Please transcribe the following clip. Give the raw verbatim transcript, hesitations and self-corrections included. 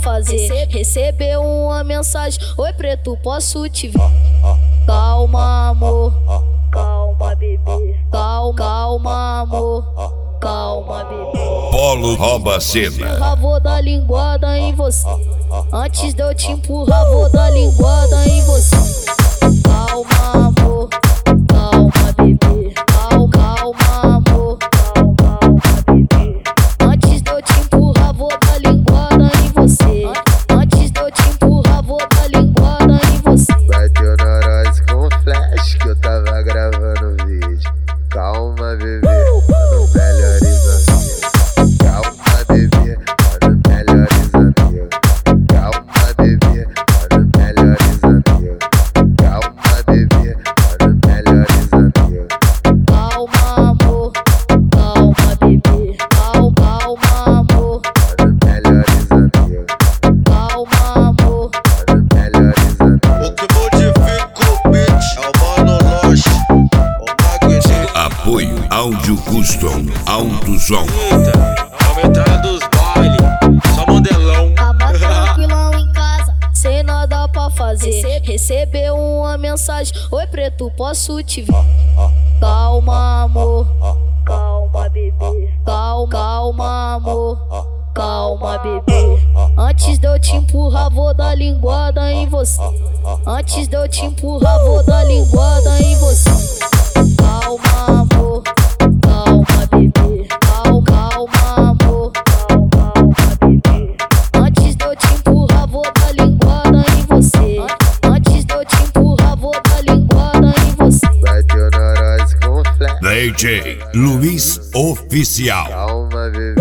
fazer. Recebeu uma mensagem: oi preto, posso te ver? Calma amor, calma bebê, calma, calma amor, calma bebê. Polo rouba a cena. Eu vou dar linguada em você. Antes de eu te empurrar, vou dar linguada em você. Calma amor, calma bebê, calma, calma amor, calma bebê. Antes de eu te empurrar, vou dar linguada em você. Antes de eu te empurrar, vou dar linguada em você. Bateu neurose com flash que eu tava gravando vídeo. Calma bebê, mano, melhores amigos. Calma bebê, mano, melhores amigos. Calma bebê, mano, melhores amigos. Calma bebê, mano, melhores amigos. Calma amor, calma bebê, calma, calma amor, Mano, melhores amigos. calma amor. Mano, melhores amigos. O que modifica o beat é o Mano Loche, o Magneto. Apoio Áudio Custom Alto Som. Aumentar dos bailes, só modelão. Tava tranquilão em casa, sem nada pra fazer. Recebeu uma mensagem: oi preto, posso te ver? Calma amor, calma bebê, calma, calma amor, calma bebê. Antes de eu te empurrar, vou dar linguada em você. Antes de eu te empurrar, vou dar linguada em você. Calma amor, calma bebê, calma, calma amor, calma bebê. Antes de eu te empurrar, vou dar linguada em você. Antes de eu te empurrar, vou dar linguada em você. Bateu neurose com flash. D J Luiz Oficial. Calma bebê.